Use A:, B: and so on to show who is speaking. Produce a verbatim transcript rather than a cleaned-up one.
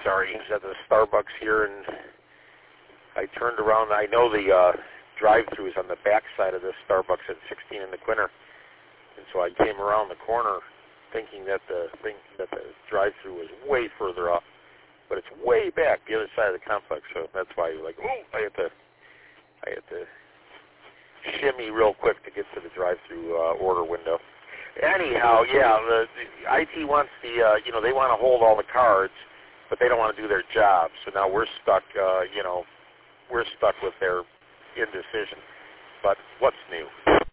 A: sorry, I was at the Starbucks here, and I turned around. I know the uh, drive-thru is on the back side of this Starbucks at sixteen in the Quinter, and so I came around the corner thinking that the thing, that the drive-thru was way further up, but it's way back the other side of the complex. So that's why you're like, oh, I had to, I had to shimmy real quick to get to the drive-thru uh, order window. Anyhow, yeah, the, the I T wants the, uh, you know, they want to hold all the cards, but they don't want to do their job. So now we're stuck, uh, you know, we're stuck with their indecision. But what's new?